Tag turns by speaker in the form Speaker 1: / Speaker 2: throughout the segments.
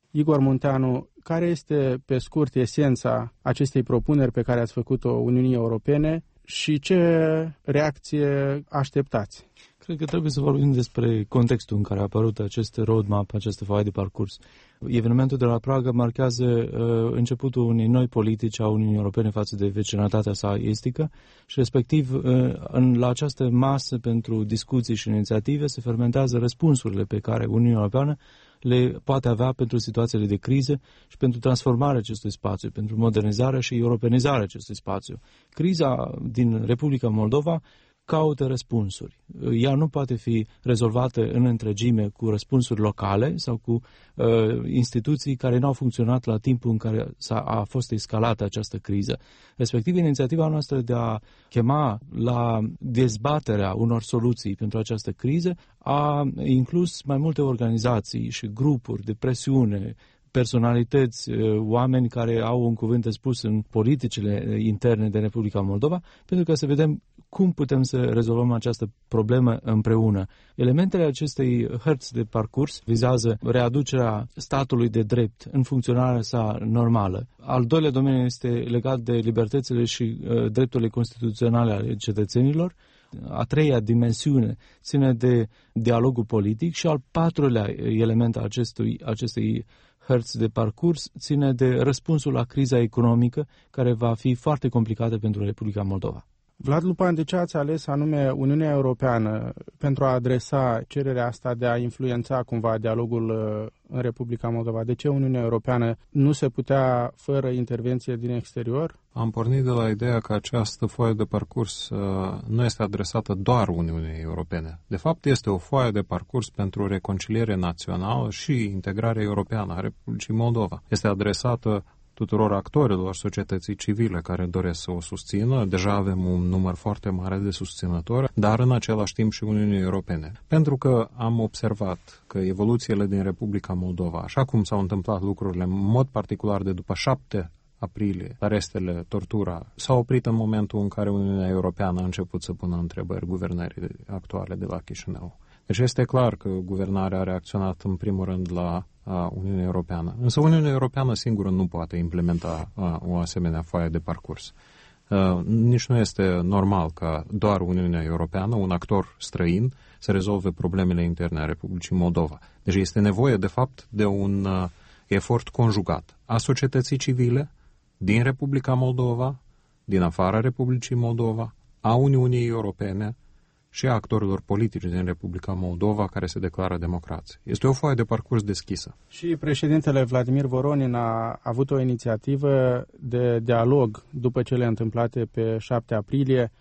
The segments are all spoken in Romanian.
Speaker 1: Igor Munteanu, care este, pe scurt, esența acestei propuneri pe care ați făcut-o Uniunii Europene și ce reacție așteptați?
Speaker 2: Cred că trebuie să vorbim despre contextul în care a apărut acest roadmap, această foaie de parcurs. Evenimentul de la Praga marchează începutul unei noi politici a Uniunii Europene față de vecinătatea sa estică și respectiv la această masă pentru discuții și inițiative se fermentează răspunsurile pe care Uniunea Europeană le poate avea pentru situațiile de criză și pentru transformarea acestui spațiu, pentru modernizarea și europenizarea acestui spațiu. Criza din Republica Moldova caută răspunsuri. Ea nu poate fi rezolvată în întregime cu răspunsuri locale sau cu instituții care nu au funcționat la timpul în care a fost escalată această criză. Respectiv, inițiativa noastră de a chema la dezbaterea unor soluții pentru această criză a inclus mai multe organizații și grupuri de presiune, personalități, oameni care au un cuvânt de spus în politicile interne de Republica Moldova, pentru ca să vedem cum putem să rezolvăm această problemă împreună. Elementele acestei hărți de parcurs vizează readucerea statului de drept în funcționarea sa normală. Al doilea domeniu este legat de libertățile și drepturile constituționale ale cetățenilor. A treia dimensiune ține de dialogul politic și al patrulea element al acestei hărți de parcurs ține de răspunsul la criza economică, care va fi foarte complicată pentru Republica Moldova.
Speaker 1: Vlad Lupan, de ce ați ales anume Uniunea Europeană pentru a adresa cererea asta de a influența cumva dialogul în Republica Moldova? De ce Uniunea Europeană nu se putea fără intervenție din exterior?
Speaker 3: Am pornit de la ideea că această foaie de parcurs nu este adresată doar Uniunii Europene. De fapt, este o foaie de parcurs pentru reconciliere națională și integrare europeană a Republicii Moldova. Este adresată tuturor actorilor societății civile care doresc să o susțină. Deja avem un număr foarte mare de susținători, dar în același timp și Uniunii Europene. Pentru că am observat că evoluțiile din Republica Moldova, așa cum s-au întâmplat lucrurile, în mod particular de după 7 aprilie, arestele, tortura, s-au oprit în momentul în care Uniunea Europeană a început să pună întrebări guvernării actuale de la Chișinău. Deci este clar că guvernarea a reacționat în primul rând la Uniunea Europeană. Însă Uniunea Europeană singură nu poate implementa o asemenea foaie de parcurs. Nici nu este normal ca doar Uniunea Europeană, un actor străin, să rezolve problemele interne a Republicii Moldova. Deci este nevoie, de fapt, de un efort conjugat a societății civile din Republica Moldova, din afara Republicii Moldova, a Uniunii Europene și a actorilor politici din Republica Moldova care se declară democrați. Este o foaie de parcurs deschisă.
Speaker 1: Și președintele Vladimir Voronin a avut o inițiativă de dialog după cele întâmplate pe 7 aprilie,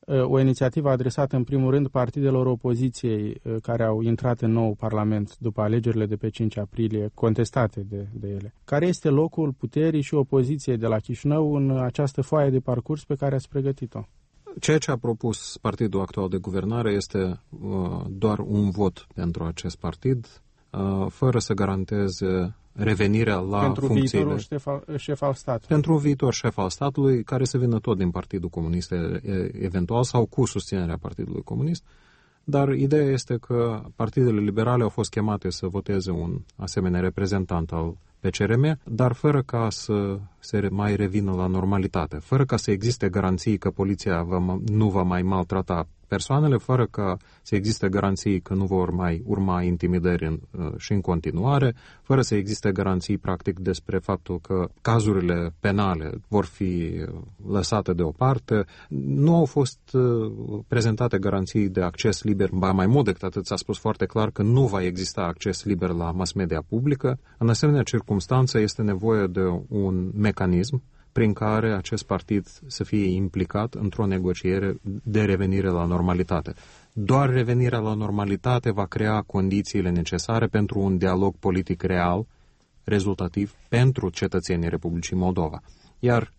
Speaker 1: o inițiativă adresată în primul rând partidelor opoziției care au intrat în nou Parlament după alegerile de pe 5 aprilie, contestate de ele. Care este locul puterii și opoziției de la Chișinău în această foaie de parcurs pe care ați pregătit-o?
Speaker 3: Ceea ce a propus partidul actual de guvernare este doar un vot pentru acest partid, fără să garanteze revenirea la
Speaker 1: pentru
Speaker 3: funcțiile...
Speaker 1: viitorul șef al statului.
Speaker 3: Pentru un viitor șef al statului, care să vină tot din Partidul Comunist, eventual, sau cu susținerea Partidului Comunist. Dar ideea este că partidele liberale au fost chemate să voteze un asemenea reprezentant al PCRM, dar fără ca să se mai revină la normalitate, fără ca să existe garanții că poliția nu va mai maltrata persoanele, fără ca să existe garanții că nu vor mai urma intimidări și în continuare, fără să existe garanții practic despre faptul că cazurile penale vor fi lăsate deoparte. Nu au fost prezentate garanții de acces liber, ba mai mult decât atât s-a spus foarte clar că nu va exista acces liber la mass media publică. În asemenea circumstanță este nevoie de un mecanism prin care acest partid să fie implicat într-o negociere de revenire la normalitate. Doar revenirea la normalitate va crea condițiile necesare pentru un dialog politic real, rezultativ, pentru cetățenii Republicii Moldova. Iar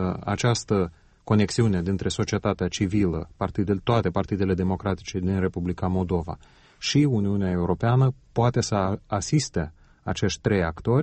Speaker 3: această conexiune dintre societatea civilă, toate partidele democratice din Republica Moldova și Uniunea Europeană poate să asiste acești trei actori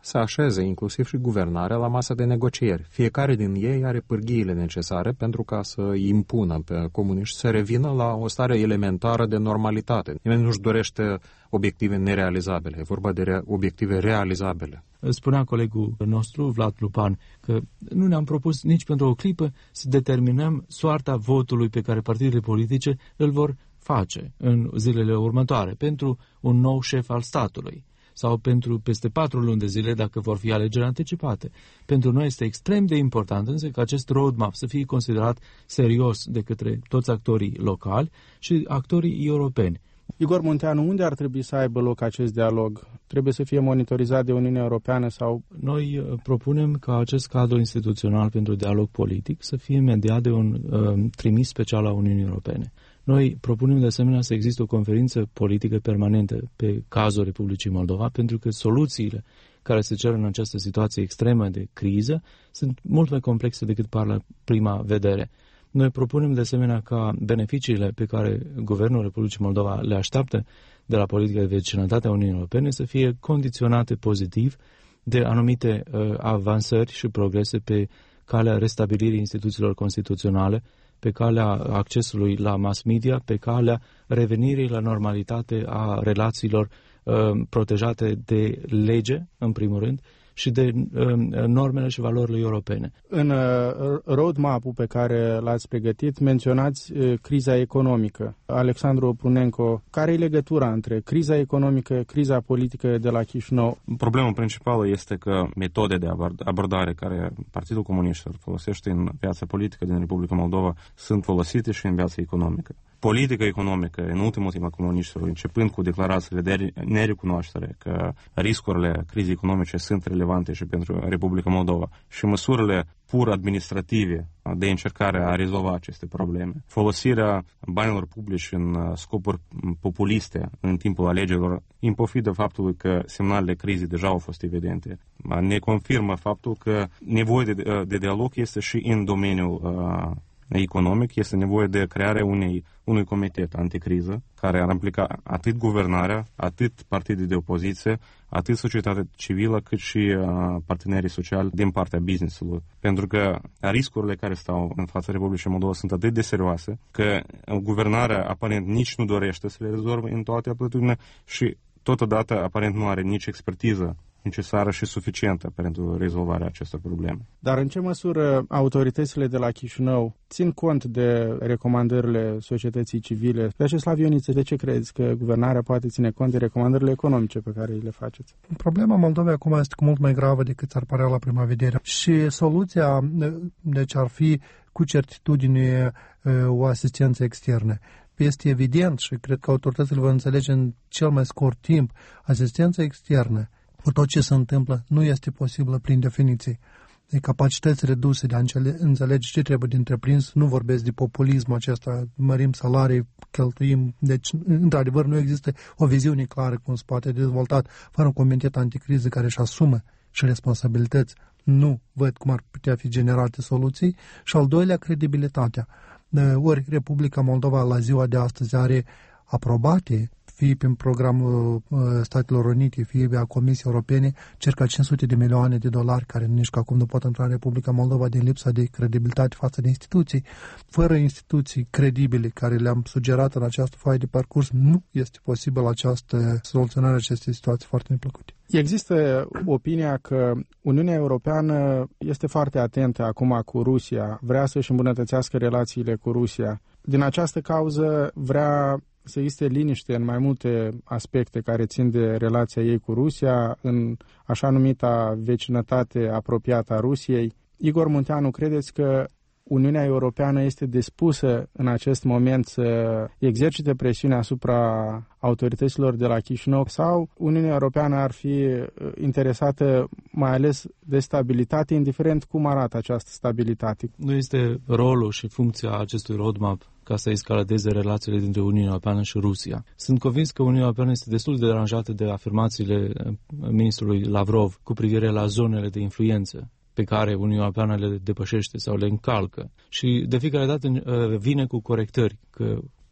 Speaker 3: să așeze inclusiv și guvernarea la masa de negocieri. Fiecare din ei are pârghiile necesare pentru ca să impună pe comuniști să revină la o stare elementară de normalitate. Nimeni nu-și dorește obiective nerealizabile, e vorba de obiective realizabile.
Speaker 2: Spunea colegul nostru, Vlad Lupan, că nu ne-am propus nici pentru o clipă să determinăm soarta votului pe care partidele politice îl vor face în zilele următoare pentru un nou șef al statului sau pentru peste 4 luni de zile dacă vor fi alegeri anticipate. Pentru noi este extrem de important însă că acest roadmap să fie considerat serios de către toți actorii locali și actorii europeni.
Speaker 1: Igor Munteanu, unde ar trebui să aibă loc acest dialog? Trebuie să fie monitorizat de Uniunea Europeană sau...
Speaker 2: Noi propunem ca acest cadru instituțional pentru dialog politic să fie mediat de un trimis special a Uniunii Europene. Noi propunem de asemenea să existe o conferință politică permanentă pe cazul Republicii Moldova, pentru că soluțiile care se cer în această situație extremă de criză sunt mult mai complexe decât par la prima vedere. Noi propunem de asemenea ca beneficiile pe care Guvernul Republicii Moldova le așteaptă de la politica de vecinătate a Uniunii Europene să fie condiționate pozitiv de anumite avansări și progrese pe calea restabilirii instituțiilor constituționale, pe calea accesului la mass media, pe calea revenirii la normalitate a relațiilor protejate de lege, în primul rând, și de normele și valorile europene.
Speaker 1: În roadmap-ul pe care l-ați pregătit menționați criza economică. Alexandru Opunenko, care e legătura între criza economică, criza politică de la Chișinău?
Speaker 4: Problema principală este că metode de abordare care Partidul Comuniștilor folosește în viața politică din Republica Moldova sunt folosite și în viața economică. Politica economică, în ultimul timp a comuniștilor, începând cu declarațiile de nerecunoaștere că riscurile crizei economice sunt relevante și pentru Republica Moldova și măsurile pur administrative de încercare a rezolva aceste probleme, folosirea banilor publici în scopuri populiste în timpul alegerilor, în pofidă faptului că semnalele crizei deja au fost evidente, ne confirmă faptul că nevoia de dialog este și în domeniul economic, este nevoie de crearea unui comitet anticriză care ar implica atât guvernarea, atât partidii de opoziție, atât societatea civilă, cât și partenerii sociali din partea business-ului. Pentru că riscurile care stau în fața Republicii Moldova sunt atât de serioase că guvernarea aparent nici nu dorește să le rezolve în toate aptitudinile și totodată aparent nu are nici expertiză necesară și suficientă pentru rezolvarea acestor probleme.
Speaker 1: Dar în ce măsură autoritățile de la Chișinău țin cont de recomandările societății civile? Vyacheslav Ioniță, de ce crezi că guvernarea poate ține cont de recomandările economice pe care le faceți?
Speaker 5: Problema Moldovei acum este mult mai gravă decât ar părea la prima vedere. Și soluția, deci, ar fi cu certitudine o asistență externă. Este evident și cred că autoritățile vor înțelege în cel mai scurt timp asistența externă cu tot ce se întâmplă nu este posibilă prin definiție. De capacități reduse de a înțelege ce trebuie de întreprins, nu vorbesc de populism acesta, mărim salarii, cheltuim, deci într-adevăr nu există o viziune clară cum se poate dezvolta fără un comitet anticriză care își asumă și responsabilități. Nu văd cum ar putea fi generate soluții. Și al doilea, credibilitatea. Ori Republica Moldova la ziua de astăzi are aprobate, fie prin programul Statelor Unite, fie a Comisiei Europene, circa 500 de milioane de dolari, care nici că acum nu pot intra în Republica Moldova din lipsa de credibilitate față de instituții. Fără instituții credibile care le-am sugerat în această foaie de parcurs, nu este posibil această soluționare a acestei situații foarte neplăcute.
Speaker 1: Există opinia că Uniunea Europeană este foarte atentă acum cu Rusia, vrea să-și îmbunătățească relațiile cu Rusia. Din această cauză vrea să existe liniște în mai multe aspecte care țin de relația ei cu Rusia, în așa numita vecinătate apropiată a Rusiei. Igor Munteanu, credeți că Uniunea Europeană este dispusă în acest moment să exercite presiune asupra autorităților de la Chișinău sau Uniunea Europeană ar fi interesată mai ales de stabilitate, indiferent cum arată această stabilitate?
Speaker 2: Nu este rolul și funcția acestui roadmap ca să escaladeze relațiile dintre Uniunea Europeană și Rusia. Sunt convins că Uniunea Europeană este destul de deranjată de afirmațiile ministrului Lavrov cu privire la zonele de influență pe care Uniunea Europeană le depășește sau le încalcă. Și de fiecare dată vine cu corectări că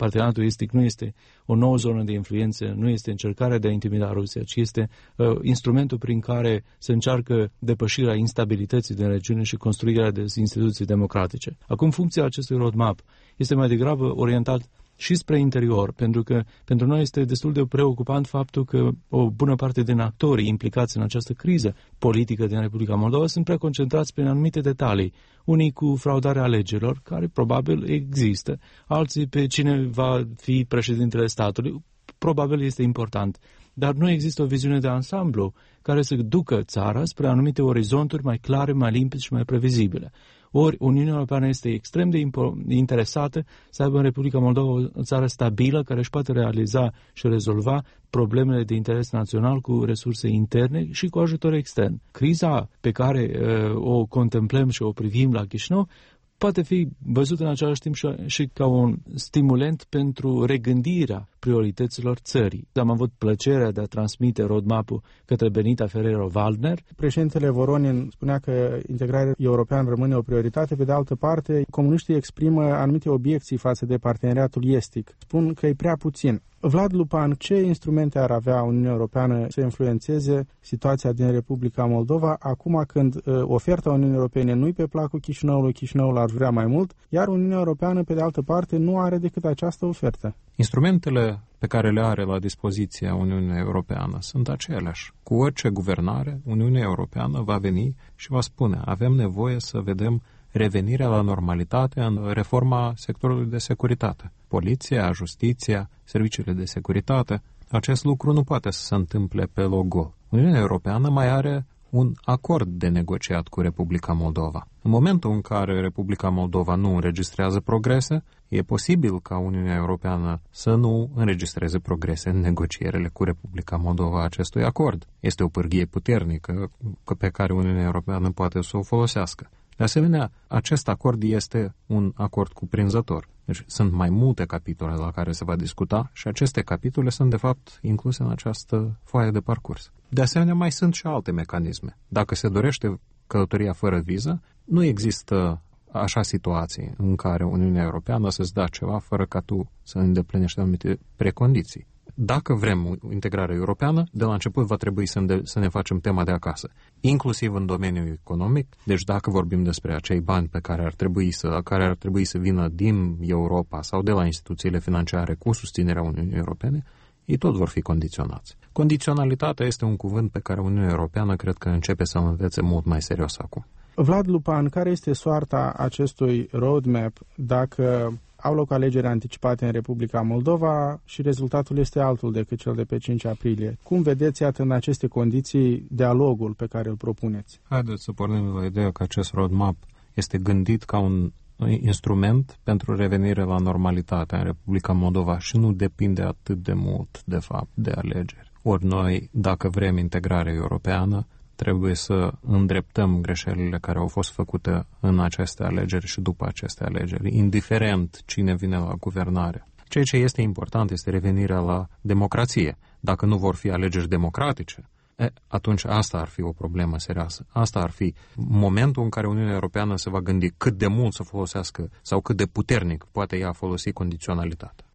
Speaker 2: parteneriatul estic nu este o nouă zonă de influență, nu este încercarea de a intimida Rusia, ci este instrumentul prin care se încearcă depășirea instabilității din regiune și construirea de instituții democratice. Acum, funcția acestui roadmap este mai degrabă orientat și spre interior, pentru că pentru noi este destul de preocupant faptul că o bună parte din actorii implicați în această criză politică din Republica Moldova sunt prea concentrați pe anumite detalii, unii cu fraudarea alegerilor, care probabil există, alții pe cine va fi președintele statului, probabil este important, dar nu există o viziune de ansamblu care să ducă țara spre anumite orizonturi mai clare, mai limpezi și mai previzibile. Ori Uniunea Europeană este extrem de interesată să aibă în Republica Moldova o țară stabilă care își poate realiza și rezolva problemele de interes național cu resurse interne și cu ajutor extern. Criza pe care o contemplăm și o privim la Chișinău poate fi văzut în același timp și ca un stimulent pentru regândirea priorităților țării. Am avut plăcerea de a transmite roadmap-ul către Benita Ferrero-Waldner.
Speaker 1: Președintele Voronin spunea că integrarea europeană rămâne o prioritate, pe de altă parte, comuniștii exprimă anumite obiecții față de parteneriatul estic. Spun că e prea puțin. Vlad Lupan, ce instrumente ar avea Uniunea Europeană să influențeze situația din Republica Moldova acum când oferta Uniunii Europene nu-i pe placul Chișinăului, Chișinăul ar vrea mai mult, iar Uniunea Europeană, pe de altă parte, nu are decât această ofertă?
Speaker 3: Instrumentele pe care le are la dispoziție Uniunea Europeană sunt aceleași. Cu orice guvernare, Uniunea Europeană va veni și va spune: avem nevoie să vedem revenirea la normalitate în reforma sectorului de securitate. Poliția, justiția, serviciile de securitate. Acest lucru nu poate să se întâmple pe loc gol. Uniunea Europeană mai are un acord de negociat cu Republica Moldova. În momentul în care Republica Moldova nu înregistrează progrese, e posibil ca Uniunea Europeană să nu înregistreze progrese în negocierile cu Republica Moldova acestui acord. Este o pârghie puternică pe care Uniunea Europeană poate să o folosească. De asemenea, acest acord este un acord cuprinzător. Deci sunt mai multe capitole la care se va discuta și aceste capitole sunt, de fapt, incluse în această foaie de parcurs. De asemenea, mai sunt și alte mecanisme. Dacă se dorește călătoria fără viză, nu există așa situații în care Uniunea Europeană să-ți dea ceva fără ca tu să îndeplinești anumite precondiții. Dacă vrem integrare europeană, de la început va trebui să ne facem tema de acasă, inclusiv în domeniul economic. Deci dacă vorbim despre acei bani pe care ar trebui să vină din Europa sau de la instituțiile financiare cu susținerea Uniunii Europene, ei tot vor fi condiționați. Condiționalitatea este un cuvânt pe care Uniunea Europeană cred că începe să-l învețe mult mai serios acum.
Speaker 1: Vlad Lupan, care este soarta acestui roadmap dacă au loc alegeri anticipate în Republica Moldova și rezultatul este altul decât cel de pe 5 aprilie? Cum vedeți, iată, în aceste condiții, dialogul pe care îl propuneți?
Speaker 3: Haideți să pornim la ideea că acest roadmap este gândit ca un instrument pentru revenire la normalitate în Republica Moldova și nu depinde atât de mult, de fapt, de alegeri. Ori noi, dacă vrem integrare europeană, trebuie să îndreptăm greșelile care au fost făcute în aceste alegeri și după aceste alegeri, indiferent cine vine la guvernare. Ceea ce este important este revenirea la democrație. Dacă nu vor fi alegeri democratice, atunci asta ar fi o problemă serioasă. Asta ar fi momentul în care Uniunea Europeană se va gândi cât de mult să folosească sau cât de puternic poate ea folosi condiționalitatea.